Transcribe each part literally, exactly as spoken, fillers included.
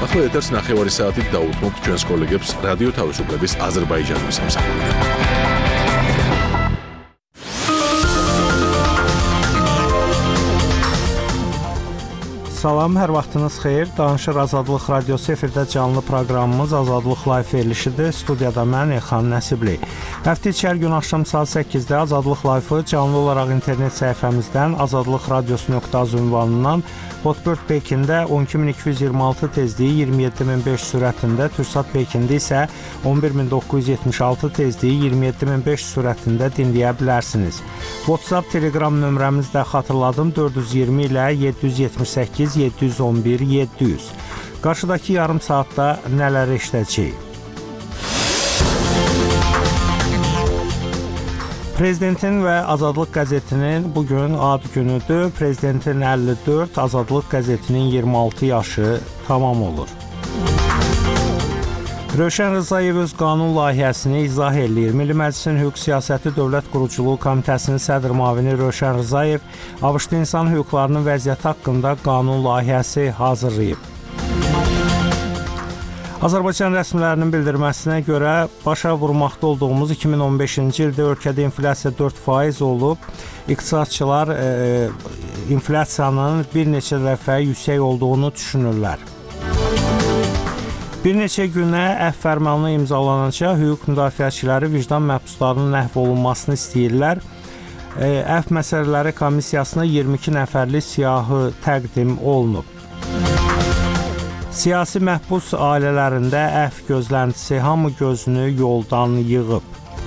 ახლა ეთერს ნახევარი საათით დაუთმობთ ჩვენს კოლეგებს რადიო თავისუფლების აზერბაიჯანის სამსახურიდან. Salam, hər vaxtınız xeyir. Danışır Azadlıq Radiosu efirdə canlı proqramımız Azadlıq Live verilişidir. Studiyada mən Elxan Nəsibli. Həftə içi hər gün axşam saat səkkizdə Azadlıq Live-ı canlı olaraq internet səhifəmizdən azadlıq radiosu nöqtə az ünvanından Hotbird Pekində on iki min iki yüz iyirmi altı tezliyi iyirmi yeddi min beş sürətində, Türksat Pekində isə on bir min doqquz yüz yetmiş altı tezliyi iyirmi yeddi min beş sürətində dinləyə bilərsiniz. WhatsApp, Telegram nömrəmiz də xatırladım dörd yüz iyirmi ilə yeddi yüz yetmiş səkkiz yeddi yüz on bir yeddi yüz. Qarşıdakı yarım saatda nələr eşidəcəyik? Prezidentin və Azadlıq qəzetinin bugün ad günüdür. Prezidentin əlli dörd, Azadlıq qəzetinin iyirmi altı yaşı tamam olur. Rövşən Rzayev öz qanun layihəsini izah eləyir. Milli Məclisin Hüquq Siyasəti Dövlət Quruculuğu Komitəsinin sədr müavini Rövşən Rzayev ABŞ-da insan hüquqlarının vəziyyəti haqqında qanun layihəsi hazırlayıb. Azərbaycan rəsmilərinin bildirməsinə görə başa vurmaqda olduğumuz iki min on beşinci ildə ölkədə inflyasiya dörd faiz olub. İqtisadçılar e, inflyasiyanın bir neçə dəfə yüksək olduğunu düşünürlər. Bir neçə günə əfv fərmanı imzalanacaq, hüquq müdafiəçiləri vicdan məhbuslarının ləğv olunmasını istəyirlər. E, əfv məsələləri komissiyasına iyirmi iki nəfərlik siyahı təqdim olunub. Siyasi məhbus ailələrində əfv gözləntisi hamı gözünü yoldan yığıb.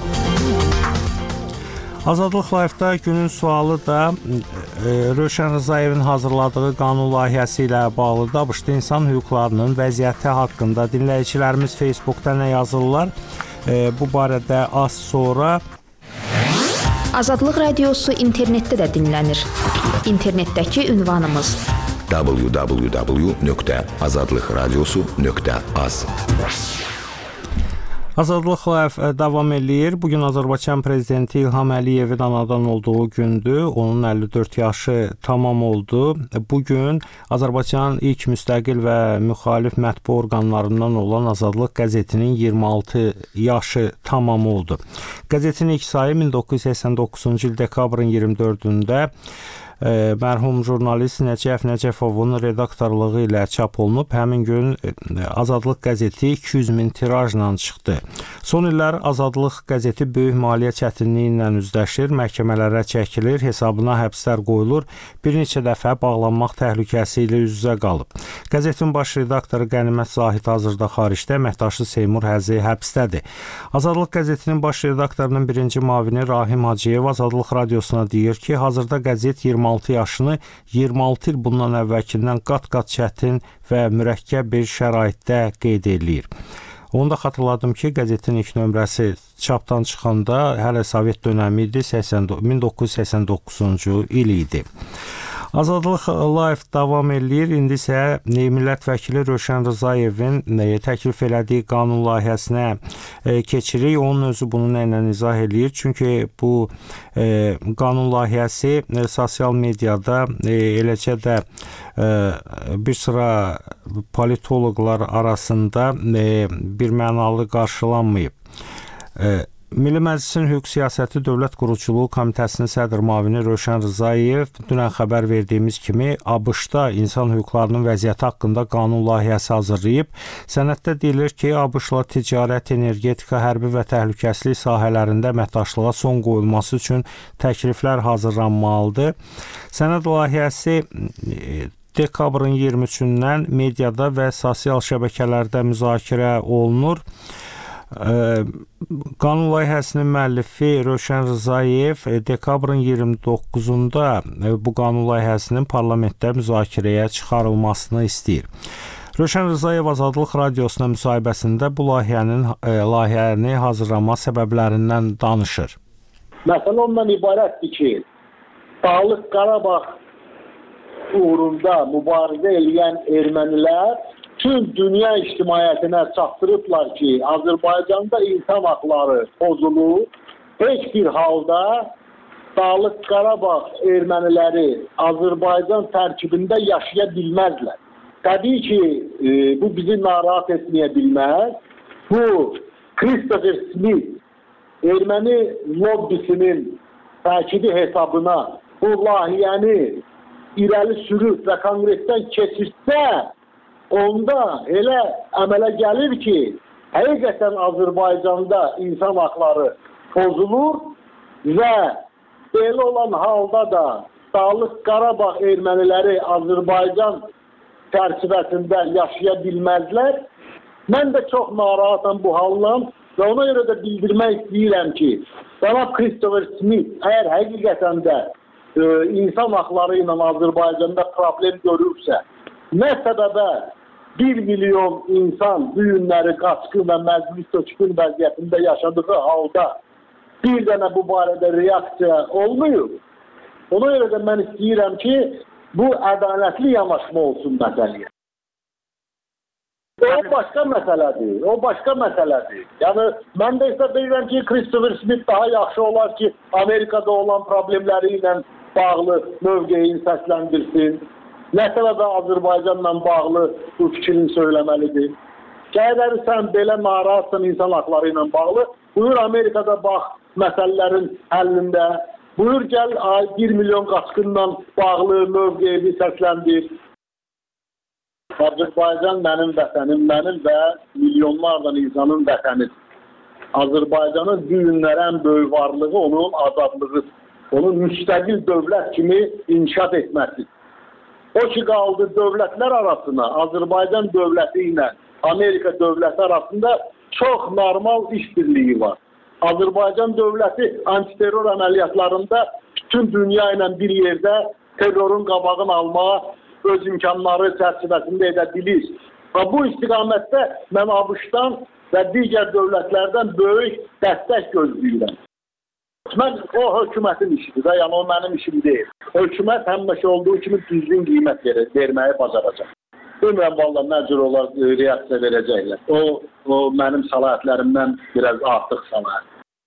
Azadlıq Live-da günün sualı da e, Rövşən Rzayevin hazırladığı qanun layihəsi ilə bağlıdır. ABŞ-da insan hüquqlarının vəziyyəti haqqında dinləyicilərimiz Facebookda nə yazırlar? E, bu barədə az sonra. Azadlıq Radiosu internetdə də dinlənir. İnternetdəki ünvanımız w w w nöqtə azadlıq radiosu nöqtə az. Azadlıq Live davam eləyir. Bugün Azərbaycan Prezidenti İlham Əliyevin anadan olduğu gündür. Onun əlli dörd yaşı tamam oldu. Bugün Azərbaycan ilk müstəqil və müxalif mətbu orqanlarından olan Azadlıq qəzetinin iyirmi altı yaşı tamam oldu. Qəzetin ilk sayı min doqquz yüz səksən doqquzuncu il dekabrın iyirmi dördündə mərhum jurnalist Nəcəf Nəcəfovun redaktorluğu ilə çap olunub. Həmin gün Azadlıq qəzeti iki yüz min tirajla çıxdı. Son illər Azadlıq qəzeti böyük maliyyə çətinliyi ilə üzləşir, məhkəmələrə çəkilir, hesabına həbslər qoyulur, bir neçə dəfə bağlanmaq təhlükəsi ilə üz-üzə qalıb. Qəzetin baş redaktoru Qənimət Zahid hazırda xaricdə, əməkdaşı Seymur Həzi həbsdədir. Azadlıq qəzetinin baş redaktorunun birinci müavini Rahim Hacıyev Azadlıq radiosuna deyir ki, hazırda qəzet iyirmi altı yaşını iyirmi altı il bundan əvvəlkindən qat-qat çətin və mürəkkəb bir şəraitdə qeyd eləyir. Onu da xatırladım ki, qəzetin ilk nömrəsi çapdan çıxanda hələ Sovet dönəmi idi, min doqquz yüz səksən doqquzuncu il idi. Azadlıq Live davam eləyir. İndi isə Millət vəkili Rövşən Rzayevin təklif elədiyi qanun layihəsinə keçirik. Onun özü bunu nə ilə izah eləyir? Çünki bu e, qanun layihəsi e, sosial mediada e, eləcə də e, bir sıra politoloqlar arasında e, bir mənalı qarşılanmayıb. E, Milli Məclisin Hüquq Siyasəti Dövlət Quruculuğu Komitəsinin sədr müavini Rövşən Rzayev dünən xəbər verdiyimiz kimi ABŞ-da insan hüquqlarının vəziyyəti haqqında qanun layihəsi hazırlayıb. Sənəddə deyilir ki, ABŞ-la ticarət, energetika, hərbi və təhlükəsizlik sahələrində əməkdaşlığa son qoyulması üçün təkliflər hazırlanmalıdır. Sənəd layihəsi dekabrın iyirmi üçündən mediada və sosial şəbəkələrdə müzakirə olunur. Qanun layihəsinin müəllifi Rövşən Rzayev dekabrın iyirmi doqquzunda bu qanun layihəsinin parlamentdə müzakirəyə çıxarılmasını istəyir. Rövşən Rzayev Azadlıq radiosuna müsahibəsində bu layihənin layihəni hazırlama səbəblərindən danışır. Məsələ ondan ibarətdir ki, Dağlıq Qarabağ uğrunda mübarizə edən ermənilər tüm dünya ictimaiyyətinə çatdırıblar ki, Azərbaycanda insan haqları pozulur. Heç bir halda Dağlıq Qarabağ erməniləri Azərbaycan tərkibində yaşaya bilməzlər. Təbii ki, e, bu bizi narahat etməyə bilməz. Bu, Christopher Smith, erməni lobbisinin təkidi hesabına bu layihəni irəli sürüb və konqresdən keçirsə, onda elə əmələ gəlir ki, həqiqətən Azərbaycanda insan haqları pozulur və belə olan halda da Dağlıq Qarabağ erməniləri Azərbaycan çərçivəsində yaşaya bilməzlər. Mən də çox narahatam bu haldan və ona görə də bildirmək istəyirəm ki, cənab Christopher Smith əgər həqiqətən də e, insan haqları ilə Azərbaycanda problem görürsə, nə səbəbə bir milyon insan bu günləri qaçqın və məclis köçkün vəziyyətində yaşadığı halda bir dənə bu barədə reaksiya olmuyor. Ona görə də mən istəyirəm ki, bu ədalətli yanaşma olsun məsələyə. O başqa məsələdir, o başqa məsələdir. Yəni, mən də isə deyirəm ki, Christopher Smith daha yaxşı olar ki, Amerikada olan problemləri ilə bağlı mövqeyin səsləndirsin. Nə səbəbə Azərbaycanla bağlı bu fikrini söyləməlidir. Gəlir sən belə narahatsan insan haqları ilə bağlı, buyur Amerikada bax məsələlərin həllində. Buyur gəl bir milyon qaçqınla bağlı mövqeyini səsləndir. Azərbaycan mənim vətənim, mənim və milyonlarla insanın vətənidir. Azərbaycanın bu günlər ən böyük varlığı onun azadlığıdır. Onun müstəqil dövlət kimi inkişaf etməsidir. O ki qaldı dövlətlər arasına, Azərbaycan dövləti ilə Amerika dövləti arasında çox normal işbirliyi var. Azərbaycan dövləti antiterror əməliyyatlarında bütün dünya ilə bir yerdə terrorun qabağını almağa öz imkanları çərçivəsində edə bilir. Və bu istiqamətdə mən ABŞ-dan və digər dövlətlərdən böyük dəstək gözləyirəm. Mən o hökumətin işidir və yəni o mənim işim deyil. Hökumət həmişə olduğu kimi düzgün qiymət verir, verməyi bacaracaq. Bilmirəm valla nə cür olar reaksiya verəcəklər. O, o mənim səlahiyyətlərimdən biraz artıq səlahiyyət.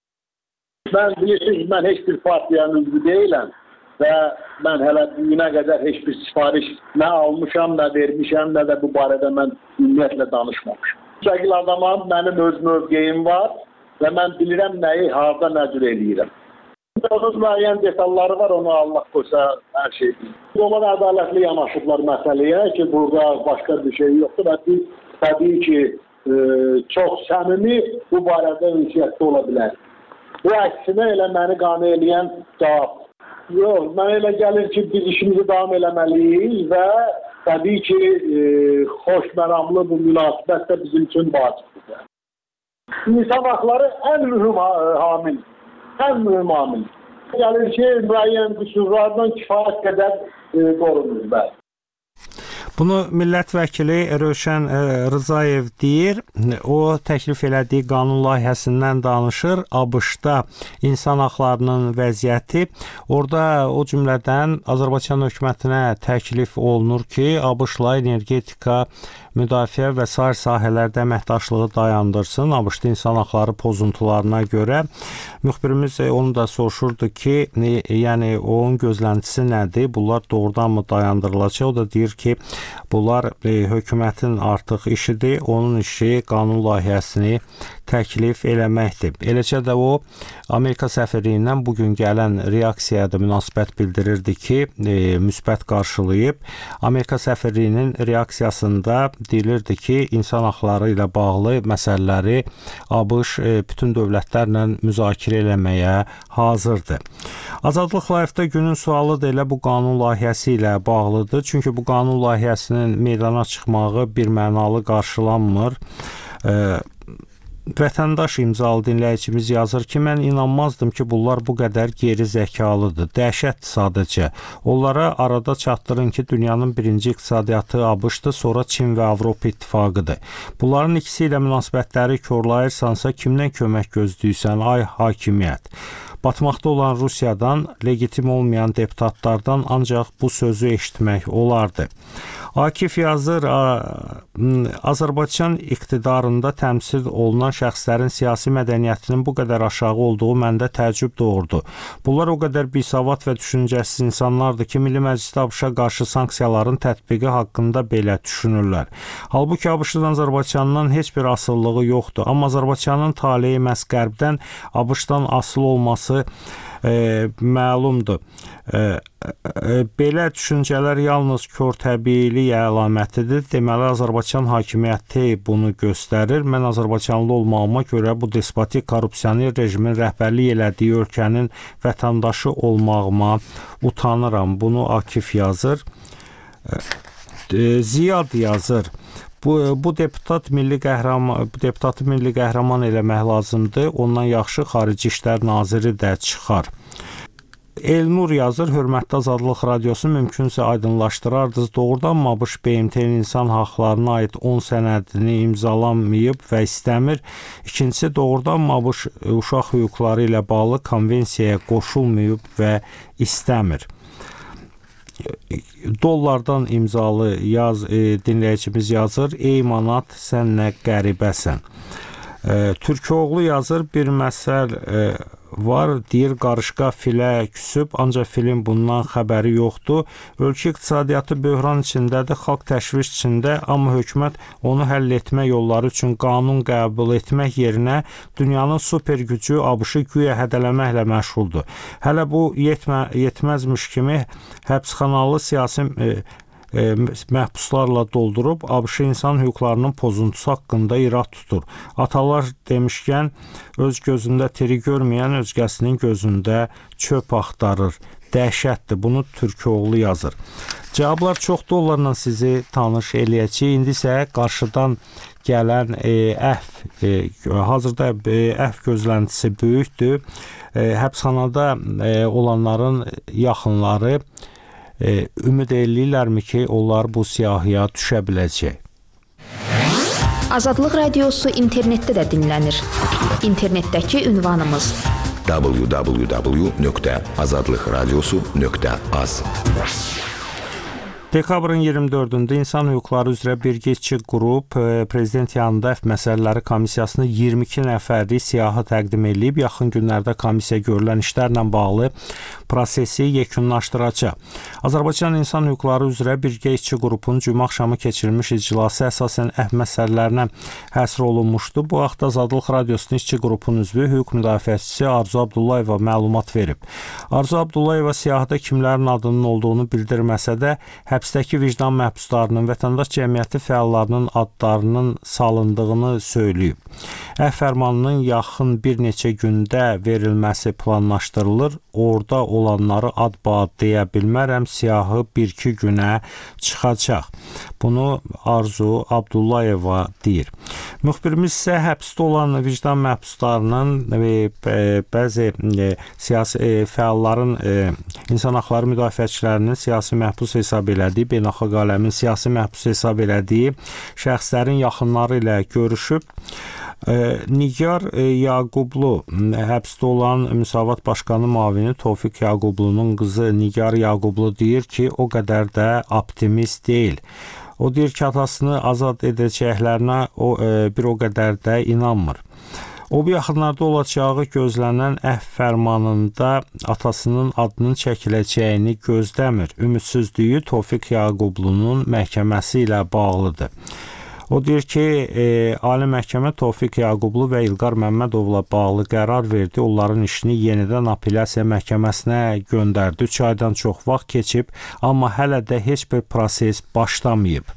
Mən bilirsiniz, mən heç bir partiyanın üzvü deyiləm və mən hələ günə qədər heç bir sifariş nə almışam, nə vermişəm, nə də bu barədə mən ümumiyyətlə danışmamışam. Müstəqil adamam, mənim öz mövqeyim var və mən bilirəm nəyi, harada, nə cür eləyirəm. Onun müəyyən detalları var, onu Allah qoysa hər şey bilir. Onlar ədalətli yanaşıblar məsələyə ki, burada başqa bir şey yoxdur və biz təbii ki, e, çox səmimi bu barədə ünsiyyətdə ola bilərik. Bu əksinə elə məni qane eləyən cavab. Yox, mənə elə gəlir ki, biz işimizi davam eləməliyik və təbii ki, e, xoşməramlı bu münasibət də bizim üçün vacibdir. İnsan haqları ən mühüm hamil, ən mühüm hamil. Gəlir ki, müəyyən qüsurlardan kifayət qədər e, qorunur bəli. Bunu millət vəkili Rövşən Rzayev deyir. O təklif elədiyi qanun layihəsindən danışır. ABŞ-da insan haqlarının vəziyyəti. Orada o cümlədən Azərbaycan hökumətinə təklif olunur ki, ABŞ-la energetika, müdafiə və sair sahələrdə əməkdaşlığı dayandırsın. ABŞ-da insan haqları pozuntularına görə. Müxbirimiz onu da soruşurdu ki, yəni onun gözləntisi nədir? Bunlar doğrudan mı dayandırılacaq? O da deyir ki, bunlar e, hökumətin artıq işidir. Onun işi qanun layihəsini təklif eləməkdir. Eləcə də o, Amerika səfirliyindən bugün gələn reaksiyaya da münasibət bildirirdi ki, e, müsbət qarşılayıb. Amerika səfirliyinin reaksiyasında deyilirdi ki, insan haqları ilə bağlı məsələləri ABŞ e, bütün dövlətlərlə müzakirə eləməyə hazırdır. Azadlıq Live-da günün sualı da elə bu qanun layihəsi ilə bağlıdır. Çünki bu qanun layihəsinin meydana çıxmağı bir mənalı qarşılanmır. E, Vətəndaş imzalı dinləyicimiz yazır ki, mən inanmazdım ki, bunlar bu qədər geri zəkalıdır. Dəhşətdir sadəcə. Onlara arada çatdırın ki, dünyanın birinci iqtisadiyyatı ABŞ-dır, sonra Çin və Avropa İttifaqıdır. Bunların ikisi ilə münasibətləri korlayırsansa, kimdən kömək gözləyirsən, ay hakimiyyət? Batmaqda olan Rusiyadan, legitim olmayan deputatlardan ancaq bu sözü eşitmək olardı. Akif yazır, Azərbaycan iqtidarında təmsil olunan şəxslərin siyasi mədəniyyətinin bu qədər aşağı olduğu məndə təəccüb doğurdu. Bunlar o qədər bisavad və düşüncəsiz insanlardır ki, Milli Məclisdə ABŞ-a qarşı sanksiyaların tətbiqi haqqında belə düşünürlər. Halbuki ABŞ-dan Azərbaycandan heç bir asılılığı yoxdur. Amma Azərbaycanın taleyi məhz Qərbdən ABŞ-dan asılı olması E, məlumdur. E, e, belə düşüncələr yalnız körtəbiilik əlamətidir. Deməli, Azərbaycan hakimiyyəti bunu göstərir. Mən Azərbaycanlı olmağıma görə bu despotik korrupsioner rejimin rəhbərlik elədiyi ölkənin vətəndaşı olmağıma utanıram. Bunu Akif yazır. E, Ziyad yazır. Bu, bu deputat milli qəhrəman, bu deputatı milli qəhrəman eləmək lazımdır. Ondan yaxşı Xarici İşlər Naziri də çıxar. Elnur yazır, hörmətli Azadlıq Radiosu, mümkünsə aydınlaşdırardınız. Doğrudan ABŞ B M T-nin insan haqlarına aid on sənədini imzalanmayıb və istəmir. İkincisi, doğrudan ABŞ uşaq hüquqları ilə bağlı konvensiyaya qoşulmayıb və istəmir. Dollardan imzalı yaz e, dinləyicimiz yazır. Ey manat, sən nə qəribəsən. E, Türkoğlu yazır, bir məsəl e, var, deyir qarışqa filə küsüb, ancaq filin bundan xəbəri yoxdur. Ölkə iqtisadiyyatı böhran içindədir, xalq təşviş içində, amma hökumət onu həll etmə yolları üçün qanun qəbul etmək yerinə dünyanın super gücü ABŞ-ı güya hədələməklə məşğuldur. Hələ bu yetmə, yetməzmiş kimi həbsxanalı siyasi e, E, məhbuslarla doldurub ABŞ insan hüquqlarının pozuntusu haqqında irad tutur. Atalar demişkən, öz gözündə teri görməyən özgəsinin gözündə çöp axtarır. Dəhşətdir. Bunu Türkoğlu yazır. Cavablar çoxdur, onlarla sizi tanış eləyəcək. İndi isə qarşıdan gələn e, əhv, e, hazırda e, əhv gözləntisi böyükdür. E, həbsxanada e, olanların yaxınları E, ümid eləyirlərmi ki, onlar bu siyahıya düşə biləcək? Azadlıq Radiosu internetdə də dinlənir. İnternetdəki ünvanımız w w w nöqtə azadlıq radiosu nöqtə az. Dekabrın iyirmi dördündə İnsan Hüquqları üzrə birgə qrup prezident yanında əfv məsələləri komissiyasına iyirmi iki nəfərlik siyahı təqdim edib. Yaxın günlərdə komissiya görülən işlərlə bağlı prosesi yekunlaşdıracaq. Azərbaycan İnsan Hüquqları üzrə birgə qrupun cümə axşamı keçirilmiş iclası əsasən əfv məsələlərinə həsr olunmuşdu. Bu vaxt Azadlıq Radiosunun işçi qrupun üzvü hüquq müdafiəçisi Arzu Abdullayeva məlumat verib. Arzu Abdullayeva siyahıda kimlərin adının olduğunu bildirməsə də, həbsdəki vicdan məhbuslarının, vətəndaş cəmiyyəti fəallarının adlarının salındığını söyləyib. Əfv fərmanının yaxın bir neçə gündə verilməsi planlaşdırılır. Orada olanları ad-bad deyə bilmərəm, siyahı bir-iki günə çıxacaq. Bunu Arzu Abdullayeva deyir. Müxbirimiz isə həbsdə olan vicdan məhbuslarının və bəzi siyasi fəalların, insan haqları müdafiəçilərinin siyasi məhbus hesab elədiyi, beynəlxalq aləmin siyasi məhbus hesab elədiyi şəxslərin yaxınları ilə görüşüb. Nigar Yaqublu, həbsdə olan Müsavat Başqanı müavini Tofiq Yaqublu'nun qızı Nigar Yaqublu deyir ki, o qədər də optimist deyil. O deyir ki, atasını azad edəcəklərinə o, bir o qədər də inanmır. O, bu yaxınlarda olacağı gözlənən əhv fərmanında atasının adının çəkiləcəyini gözləmir. Ümidsizliyi Tofiq Yaqublu'nun məhkəməsi ilə bağlıdır. O deyir ki, e, Ali Məhkəmə Tofiq Yaqublu və İlqar Məmmədovla bağlı qərar verdi. Onların işini yenidən apellyasiya məhkəməsinə göndərdi. üç aydan çox vaxt keçib, amma hələ də heç bir proses başlamayıb.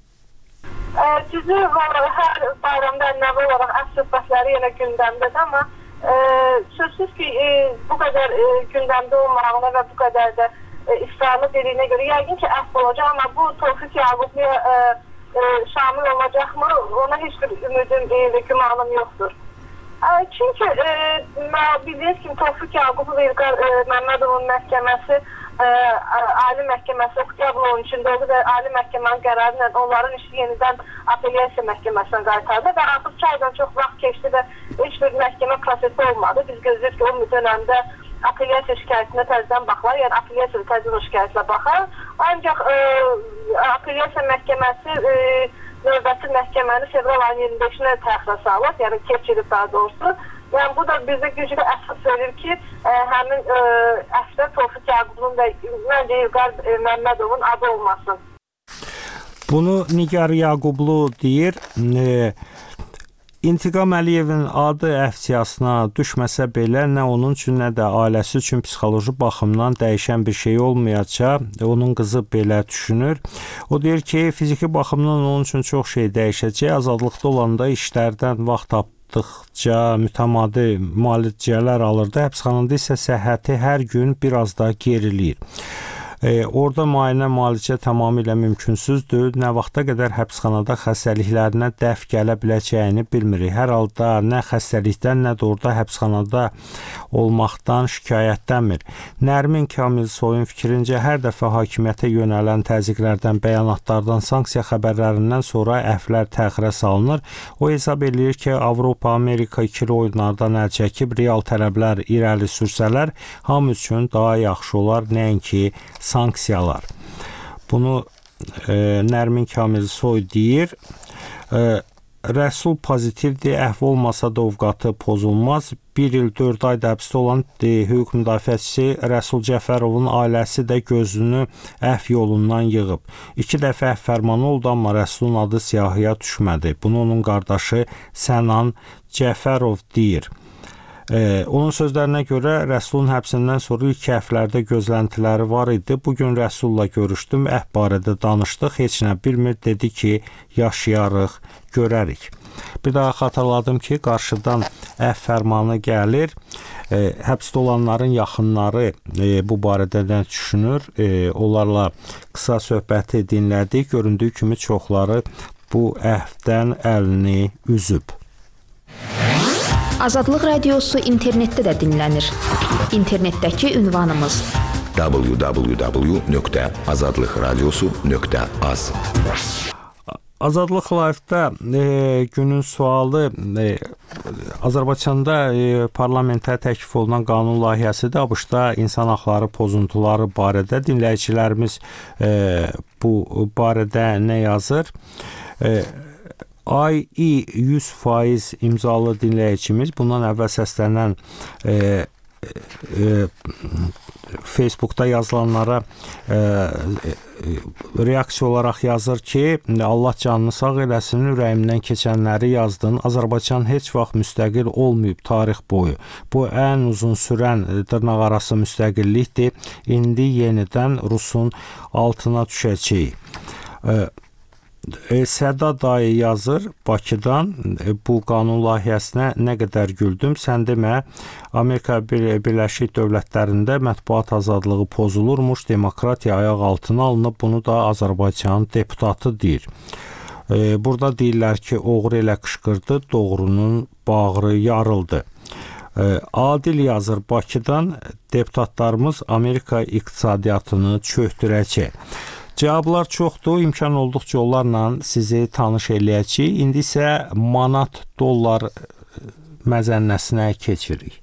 Düzü var, hər bayramda ənəvi olaraq əfv söhbətləri yenə gündəmdədir, amma e, sözsüz ki, e, bu qədər e, gündəmdə olmağına və bu qədər də e, israrlı dediyinə görə yəqin ki, əfv olacaq, amma bu Tofiq Yaqublu'ya e, e, şamil olacaqmı? Ona heç bir ümidim və gümanım yoxdur. E, çünki e, bildiyiniz kimi Tofiq Yaqublu və İlqar e, Məmmədovun məhkəməsi Ə, Ali Məhkəməsi oktyabrın içində oldu və Ali Məhkəmənin qərarı ilə onların işi yenidən apellyasiya məhkəməsinə qaytardı və artıq üç aydan çox vaxt keçdi və heç bir məhkəmə prosesi olmadı. Biz gözləyirik ki, o dönəmdə apellyasiya şikayətinə təzədən baxlar, yəni apellyasiya təzədən o şikayətlə baxar. Ancaq ə, Apellyasiya məhkəməsi e, növbəti məhkəməni fevral ayının iyirmi beşinə təxirə salıb, yəni keçirib daha doğrusu. Yəni bu da bizə güclü əsas verir ki, ə, həmin ə, əsrə Tofiq Yaqubun və məncə İlqar Məmmədovun adı olmasın. Bunu Nigar Yaqublu deyir. E, İntiqam Əliyevin adı əfsiyasına düşməsə belə nə onun üçün, nə də ailəsi üçün psixoloji baxımdan dəyişən bir şey olmayacaq. Onun qızı belə düşünür. O deyir ki, fiziki baxımdan onun üçün çox şey dəyişəcək. Azadlıqda olanda işlərdən vaxt tapdıqca mütəmadi müalicələr alırdı. Həbsxanada isə səhhəti hər gün biraz da geriləyir. E, orada müayinə müalicə tamamilə mümkünsüzdür. Nə vaxta qədər həbsxanada xəstəliklərinə dəf gələ biləcəyini bilmirik. Hər halda nə xəstəlikdən, nə də orada həbsxanada olmaqdan şikayətlənmir. Nərmin Kamilsoyun fikrincə hər dəfə hakimiyyətə yönələn təzyiqlərdən, bəyanatlardan, sanksiya xəbərlərindən sonra əfvlər təxirə salınır. O hesab edir ki, Avropa, Amerika ikili oyunlardan əl çəkib real tələblər irəli sürsələr, hamı üçün daha yaxşı olar, nəinki sanksiyalar. Bunu e, Nərmin Kamilsoy deyir. E, Rəsul pozitivdir, əhv olmasa da ovqatı pozulmaz. Bir il dörd ayda həbsdə olan e, hüquq müdafiəçisi Rəsul Cəfərovun ailəsi də gözünü əhv yolundan yığıb. İki dəfə əhv fərmanı oldu, amma Rəsulun adı siyahıya düşmədi. Bunu onun qardaşı Sənan Cəfərov deyir. Ee, onun sözlərinə görə Rəsulun həbsindən sonra ilk həftələrdə gözləntiləri var idi. Bugün Rəsulla görüşdüm, əhv barədə danışdıq, heç nə bilmir, dedi ki, yaşayarıq, görərik. Bir daha xatırladım ki, qarşıdan əhv fərmanı gəlir. E, həbsdə olanların yaxınları e, bu barədə nə düşünür? E, onlarla qısa söhbəti dinlədik. Göründüyü kimi çoxları bu əhvdən əlini üzüb. Azadlıq Radiosu internetdə də dinlənir. İnternetdəki ünvanımız w w w nöqtə azadlıqradiosu nöqtə az. Azadlıq Live-da e, günün sualı e, Azərbaycanda e, parlamentə təklif olunan qanun layihəsidir. ABŞ-da insan haqları pozuntuları barədə dinləyicilərimiz e, bu barədə nə yazır? E, I E yüz faiz imzalı dinləyicimiz, bundan əvvəl səslənən e, e, Facebookda yazılanlara e, reaksiya olaraq yazır ki, Allah canını sağ eləsin, ürəyimdən keçənləri yazdın. Azərbaycan heç vaxt müstəqil olmayıb tarix boyu. Bu ən uzun sürən dırnaq arası müstəqillikdir. İndi yenidən Rusun altına düşəcəyik. E, E, Səda dayı yazır Bakıdan, e, bu qanun layihəsinə nə qədər güldüm. Sən demə, Amerika Birləşik Dövlətlərində mətbuat azadlığı pozulurmuş, demokratiya ayaq altına alınıb, bunu da Azərbaycan deputatı deyir. E, burada deyirlər ki, oğru elə qışqırdı, doğrunun bağrı yarıldı. E, Adil yazır Bakıdan, deputatlarımız Amerika iqtisadiyyatını çöktürəcək. Cavablar çoxdur, imkan olduqca onlarla sizi tanış eləyəcəyik. İndi isə manat dollar məzənnəsinə keçirik.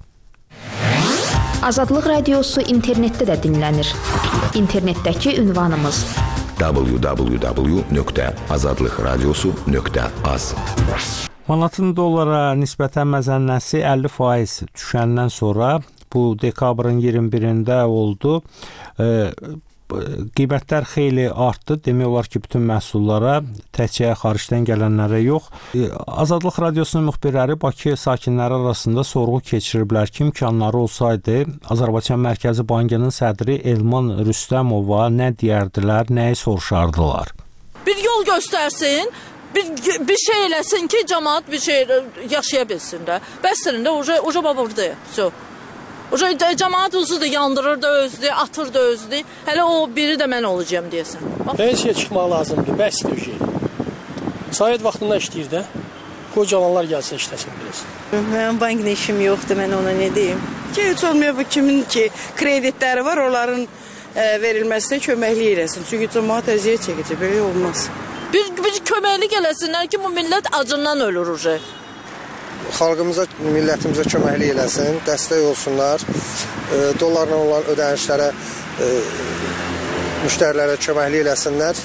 Azadlıq Radiosu internetdə də dinlənir. İnternetdəki ünvanımız w w w nöqtə azadlıqradiosu nöqtə az. Manatın dollara nisbətən məzənnəsi əlli faiz düşəndən sonra, bu dekabrın iyirmi birində oldu. E, Qiymətlər xeyli artdı. Demək olar ki, bütün məhsullara, təkcə xaricdən gələnlərə yox. Azadlıq Radiosunun müxbirləri Bakı sakinləri arasında sorğu keçiriblər ki, imkanları olsaydı, Azərbaycan Mərkəzi Bankının sədri Elman Rüstəmova nə deyərdilər, nəyi soruşardılar? Bir yol göstərsin, bir, bir şey eləsin ki, cəmaat bir şey yaşaya bilsin də. Bəsdirində, oca, oca baburdu. So. Oca cəmaat özü də yandırır da özü, atır da özü. Hələ o biri də mən olacağım deyəsən. Pensiya çıxmaq lazımdır, bəsdir o şey. Sovet vaxtında işləyir də. Qoy cavanlar gəlsin işləsin biraz. Mənim bankda işim yoxdur, mən ona nə deyim? Ki, heç olmuyor bu kimin ki kreditləri var, onların e, verilməsinə köməklik eləsin. Çünki cəmaat əziyyət çəkəcək, belə olmaz. Bir, bir köməklik eləsinlər ki, bu millət acından ölür o Xalqımıza, millətimizə köməklik eləsin, dəstək olsunlar, e, dollarla olan ödənişlərə, e, müştərilərə köməklik eləsinlər.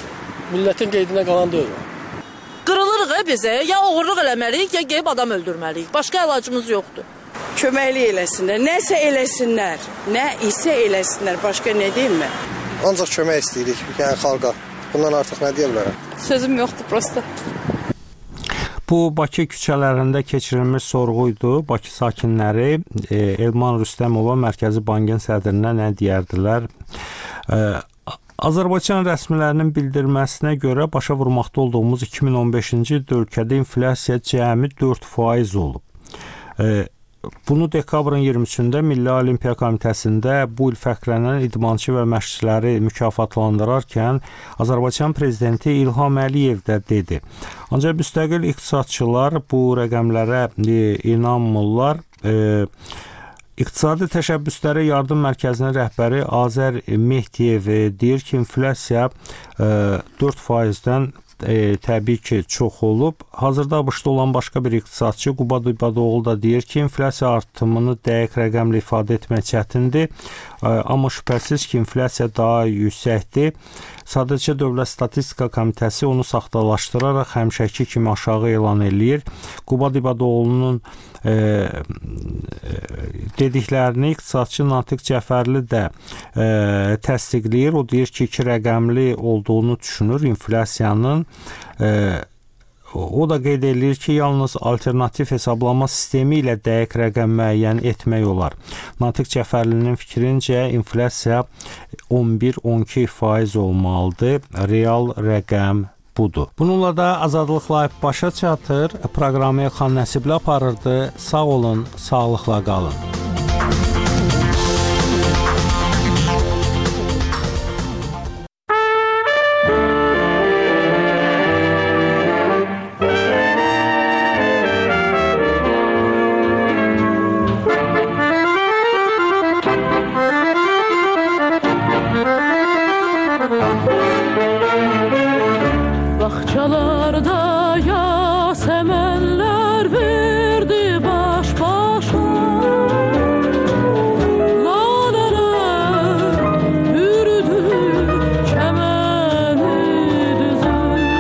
Millətin qeydinə qalan deyil. Qırılırıq bizə, ya oğurluq eləməliyik, ya gəlib adam öldürməliyik. Başqa əlacımız yoxdur. Köməklik eləsinlər, nəsə eləsinlər, nə isə eləsinlər, başqa nə deyim mən? Ancaq kömək istəyirik, yəni xalqa. Bundan artıq nə deyə bilərəm? Sözüm yoxdur prosta. Bu Bakı küçələrində keçirilmiş sorğuydu. Bakı sakinləri e, Elman Rüstəmova Mərkəzi Bankın sədrinə nə deyərdilər? E, Azərbaycan rəsmilərinin bildirməsinə görə başa vurmaqda olduğumuz iki min on beşinci ildə ölkədə inflyasiya cəmi dörd faiz olub. E, Bunu dekabrın iyirmi üçündə Milli Olimpiya Komitəsində bu il fəxrlənən idmançı və məşqçiləri mükafatlandırarkən Azərbaycan prezidenti İlham Əliyev də dedi. Ancaq müstəqil iqtisadçılar bu rəqəmlərə inanmırlar. E, İqtisadi Təşəbbüslərə Yardım Mərkəzinin rəhbəri Azər Mehdiyev deyir ki, inflyasiya e, dörd faizdən E, təbii ki, çox olub. Hazırda ABŞ-da olan başqa bir iqtisadçı Qubad İbadoğlu da deyir ki, inflyasiya artımını dəqiq rəqəmlə ifadə etmək çətindir. E, amma şübhəsiz ki, inflyasiya daha yüksəkdir. Sadəcə Dövlət Statistika Komitəsi onu saxtalaşdıraraq həmişəki kimi aşağı elan eləyir. Qubad İbadoğlu'nun e, e, dediklərini iqtisadçı Natiq Cəfərli də e, təsdiqləyir. O deyir ki, iki rəqəmli olduğunu düşünür inflyasiyanın. E, o da qeyd edir ki, yalnız alternativ hesablama sistemi ilə dəqiq rəqəm müəyyən etmək olar. Natiq Cəfərlinin fikrincə inflyasiya on bir on iki faiz olmalıdır. Real rəqəm budur. Bununla da Azadlıq Live başa çatır. Proqramı Xan Nəsibli aparırdı. Sağ olun, sağlıqla qalın. Bağçalarda yasəmənlər verdi baş-başa, lalələr yürüdü çəməni düzü.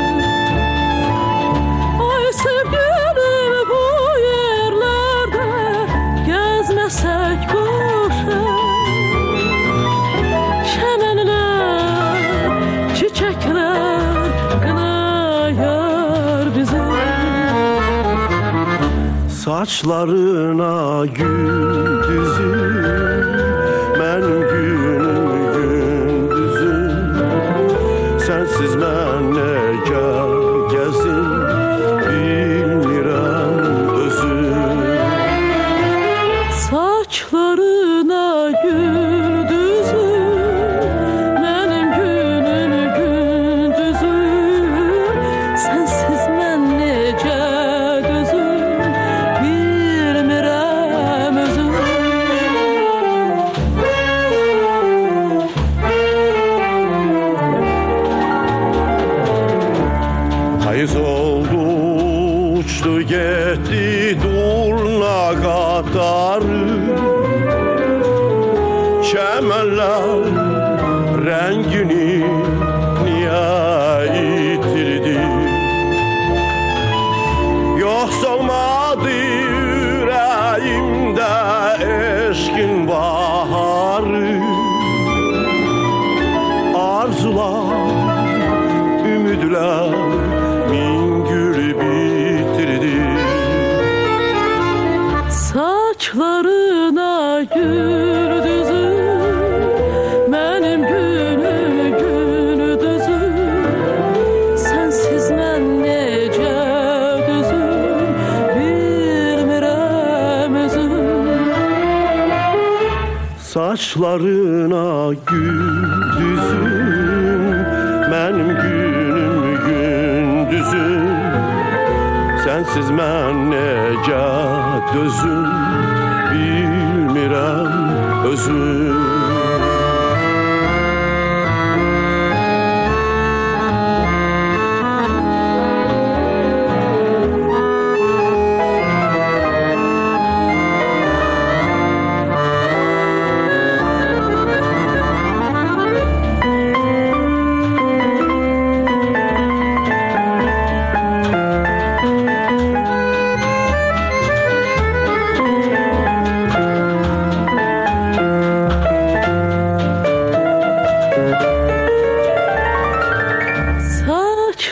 Ay sevgilim, bu yerlərdə gəzməsək boşa, çəmənlər, çiçəklər saçlarına gül düzür, mənim günüm gündüzüm. Sənsiz mən necə gəzim, bilmirəm özüm. Saçlarına gül düzür, mənim günüm gündüzüm. Sənsiz mən necə Payız oldu, uçtu gitti durna qatarı. Çəmənlər rəngini niyə itirdi? Yoxsa olmadı ürəyimdə eşqin baharı. Arzular, ümidlər saçlarına gül düzür, mənim günüm gündüzüm. Sənsiz mən necə düzüm, bilmirəm özüm. Saçlarına gül düzür, mənim günüm gündüzüm. Sənsiz mən necə dözüm, bilmirəm özüm.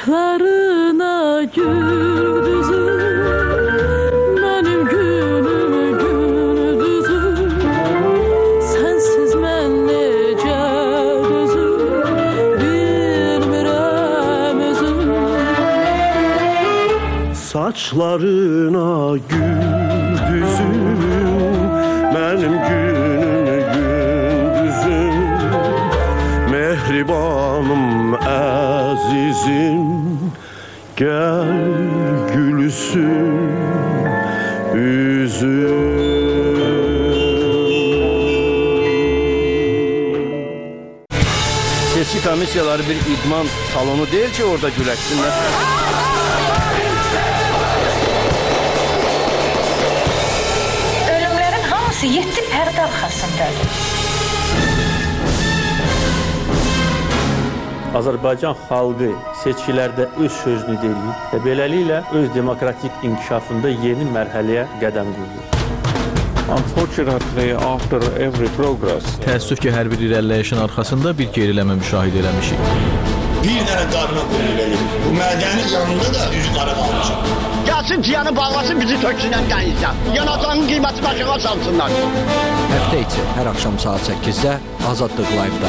saçlarına güldüzüm benim günüm gündüzüm sensiz ben nece düzüm bilmirəm özüm Saçlarına güldüzüm benim günüm gündüzüm Mehribanım azizim gel gülsün yüzüm Seçki komissiyaları bir idman salonu değil ki orada güləşsinlər. Ölümlerin hamısı yetti pərdə arxasındadır. Azərbaycan xalqı seçkilərdə öz sözünü deyir və beləliklə öz demokratik inkişafında yeni mərhələyə qədəm qoyur. Unfortunately, after every progress, təəssüf ki, hər bir irəliləyişin arxasında bir geriləmə müşahidə eləmişik. Bir dənə qarına qoyulur. Bu mədənin yanında da üz qara qalmışam. Gəlsin tiyanı bağlasın, bizi töksünən qəyizdən. Yanacağın qiyməti başına salsınlar. Həftə içi hər axşam saat səkkizdə Azadlıq Live-da.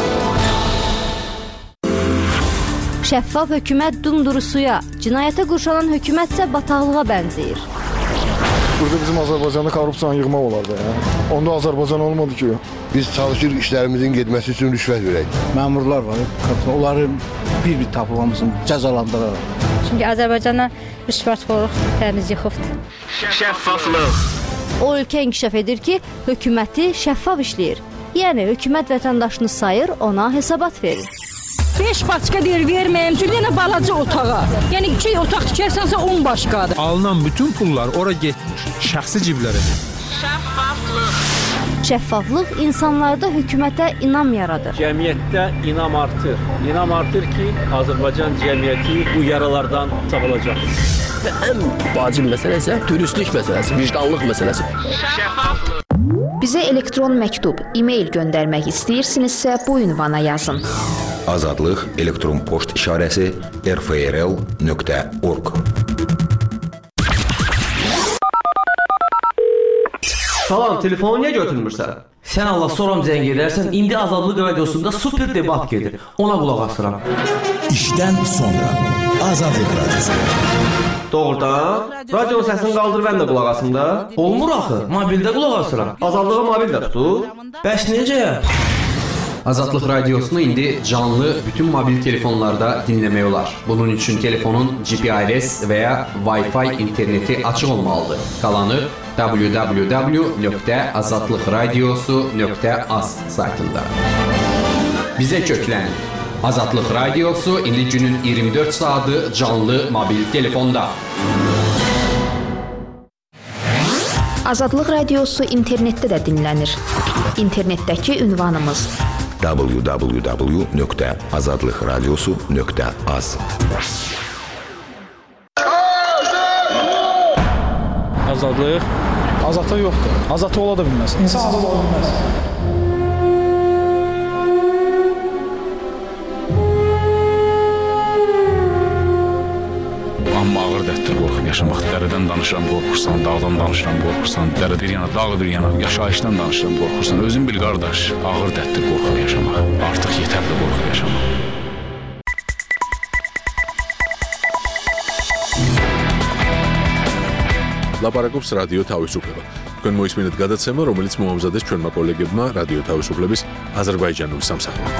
Şəffaf hökumət dumdurusuya, cinayətə qurşanan hökumət isə bataqlığa bənzəyir. Burada bizim Azərbaycanda korrupsiyanı yığmaq olardı ya. Onda Azərbaycan olmadı ki. Biz çalışırıq işlərimizin getməsi üçün rüşvət verək. Məmurlar var, onları bir-bir tapılmamızın cəzalandıraraq. Çünki Azərbaycana rüşvətxorluq təmiz yıxıbdır. Şəffaflıq. O ölkə inkişaf edir ki, hökuməti şəffaf işləyir. Yəni, hökumət vətəndaşını sayır, ona hesabat verir. beş başqa deyir verməyəm, çünki yenə balaca otağa. Yəni iki otaq tikərsənsə on başqadır. Alınan bütün pullar ora getmir, şəxsi ciblərə. Şəffaflıq. Şəffaflıq insanlarda hökumətə inam yaradır. Cəmiyyətdə inam artır. İnam artır ki, Azərbaycan cəmiyyəti bu yaralardan sağalacaq. Və ən vacib məsələ isə dürüstlük məsələsi, vicdanlıq məsələsi. Şəffaflıq. Bizə elektron məktub, e-mail göndərmək istəyirsinizsə bu ünvana yazın. Azadlıq elektron poçt işarəsi r f r l nöqtə org. Salam, telefonu niyə götürmürsən? Sən Allah soram zəng edərsən, indi Azadlıq radiosunda super debat gedir. Ona qulaq asıram. İşdən sonra Azadlıq radiosu. Doğrudan? Radio səsini qaldır, mən də qulaq asım da. Olmur axı, mobildə qulaq asıram. Azadlığı mobildə tutur. Bəs necə? Azadlıq radiosunu indi canlı bütün mobil telefonlarda dinləmək olar. Bunun üçün telefonun G P R S və ya Wi-Fi interneti açıq olmalıdır. Qalanı w w w nöqtə azadlıq radiosu nöqtə a z saytında. Bizə köklənin. Azadlıq radiosu indi günün iyirmi dörd saatı canlı mobil telefonda. Azadlıq radiosu internetdə də dinlənir. İnternetdəki ünvanımız w w w nöqtə azadlıq radiosu nöqtə a z. Azadlıq. Azadlıq yoxdur. Azadlıq ola da bilməz. İnsan azad ola bilməz. Amma ağır dərddir qorxub yaşamaq. Dərədən danışıram, qorxursan, dağdan danışıram, qorxursan, dərə bir yana, dağ bir yana, yaşayışdan danışıram, qorxursan. Özün bil qardaş, ağır dərddir qorxub yaşamaq. Artıq yetərli qorxub yaşamaq. ლაპარაკობს რადიო თავისუფლება. თქვენ მოისმინეთ გადაცემა, რომელიც მოამზადეს ჩვენმა კოლეგებმა რადიო თავისუფლების აზერბაიჯანული სამსახურიდან.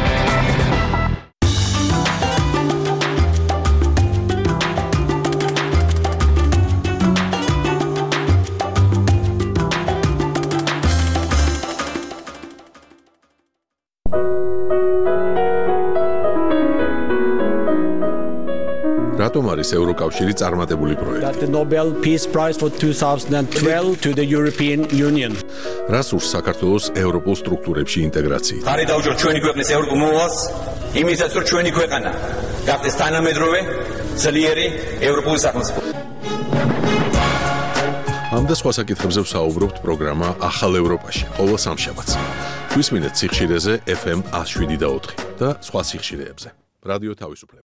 რატომ არის ევროკავშირი წარმატებული პროექტი? The Nobel Peace Prize for twenty twelve to the European Union. რას ურს საქართველოს ევროპულ სტრუქტურებში ინტეგრაციით? ხარი დაუჯეროთ ჩვენი ქვეყნის ევროპულ მოვალს, იმისაც რომ ჩვენი ქვეყანა გახდეს თანამედროვე, ძლიერი ევროპული სახელმწიფო. ამ და სხვა საკითხებზე ვსაუბრობთ პროგრამა ახალ ევროპაში, ყოველ სამშაბათს. გვისმინეთ სიხშირეზე F M one oh seven და ოთხი და სხვა სიხშირეებზე. რადიო თავისუფლება.